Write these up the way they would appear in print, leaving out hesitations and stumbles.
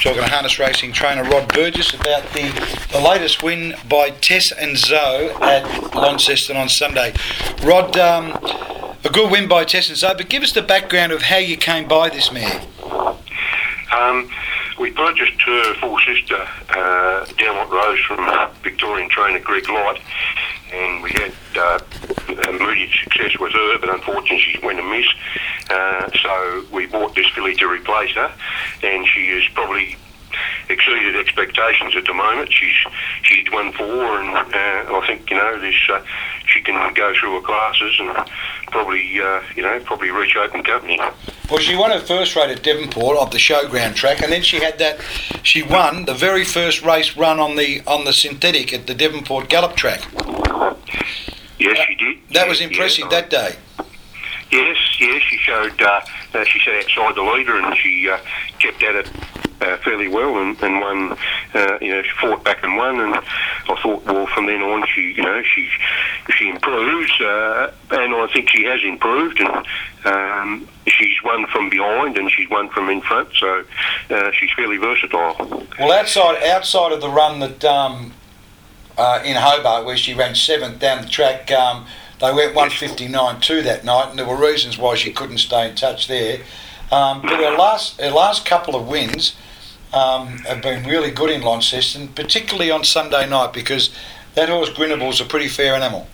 talking to harness racing trainer Rod Burgess about the latest win by Tess and Zoe at Launceston on Sunday. Rod, a good win by Tess and Zoe, but give us the background of how you came by this mare. We purchased her full sister, Downlock Rose, from Victorian trainer Greg Light, and we had immediate success with her, but unfortunately she went amiss. So we bought this filly to replace her, and she has probably exceeded expectations at the moment. She's won 4, and I think she can go through her classes and probably reach open company. Well, she won her first rate at Devonport of the showground track, and then she won the very first race run on the synthetic at the Devonport Gallop track. Yes, she did. That was impressive that day. Yes, she showed. She sat outside the leader, and she kept at it fairly well, and won. She fought back and won, and I thought, well, from then on, she improves, and I think she has improved, and she's won from behind and she's won from in front, so she's fairly versatile. Well, outside of the run that in Hobart, where she ran 7th down the track, they went 159.2 that night, and there were reasons why she couldn't stay in touch there. But her last couple of wins have been really good in Launceston, particularly on Sunday night, because that horse Grinnable's a pretty fair animal.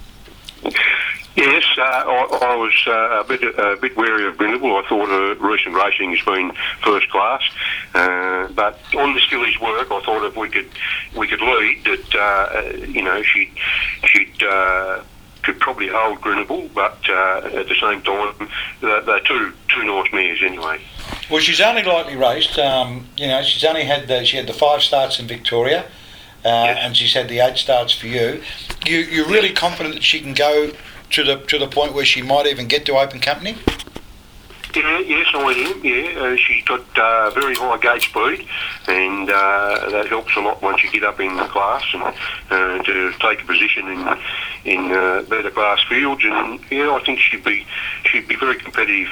Yes, I was a bit wary of Grindable. I thought her recent racing has been first class, but on this filly's work, I thought if we could lead that, she'd could probably hold Grindable, but at the same time, they're two nice mares anyway. Well, she's only lightly raced. She's only had the 5 starts in Victoria, yes. And she's had the 8 starts for you. You're really confident that she can go to the point where she might even get to open company? Yeah, yes, I am. Yeah, she's got very high gate speed, and that helps a lot once you get up in the class and to take a position in better class fields. And yeah, I think she'd be very competitive.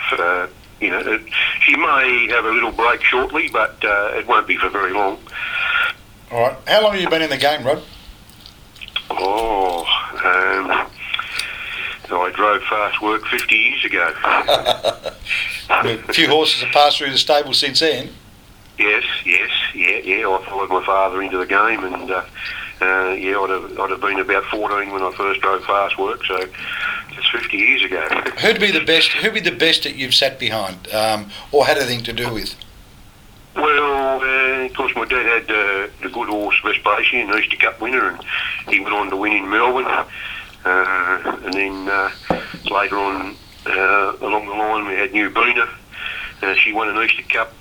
She may have a little break shortly, but it won't be for very long. All right. How long have you been in the game, Rod? I drove fast work 50 years ago. A few horses have passed through the stable since then. Yes, yeah. I followed my father into the game, and I'd have been about 14 when I first drove fast work, so it's 50 years ago. Who'd be the best that you've sat behind, or had anything to do with? Well, of course, my dad had the good horse Vespasian, an Easter Cup winner, and he went on to win in Melbourne. And then later on along the line we had New Bina. She won an Easter Cup.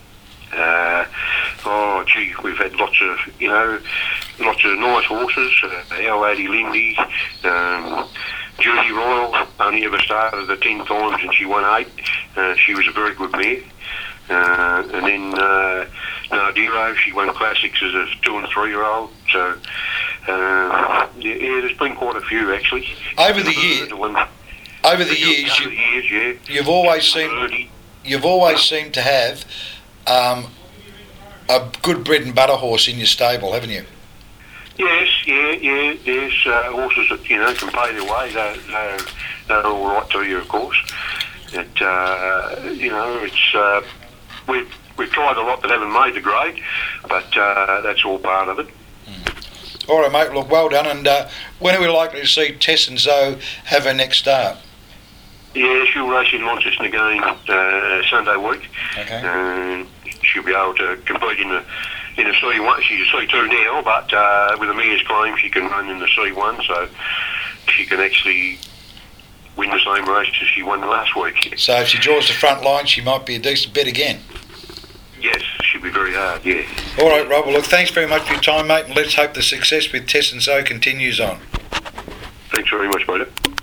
We've had lots of nice horses. Our Lady Lindy, Judy Royal only ever started the 10 times and she won 8. She was a very good mare. And then Nardiro, she won classics as a 2 and 3-year-old. So there's been quite a few actually. Over the years, you've always seemed to have a good bread and butter horse in your stable, haven't you? Yes, yeah. There's horses that can pay their way. They're all right to you, of course. We've tried a lot that haven't made the grade, but that's all part of it. All right, mate. Look, well done. And when are we likely to see Tess and Zoe have her next start? Yeah, she'll race in Launceston again Sunday week. Okay. She'll be able to compete in a C1. She's a C2 now, but with a mare's claim, she can run in the C1, so she can actually win the same race as she won last week. So if she draws the front line, she might be a decent bet again. Yes, she'll be very hard, yeah. All right, Rob. Well, look, thanks very much for your time, mate, and let's hope the success with Tess and Zoe continues on. Thanks very much, mate.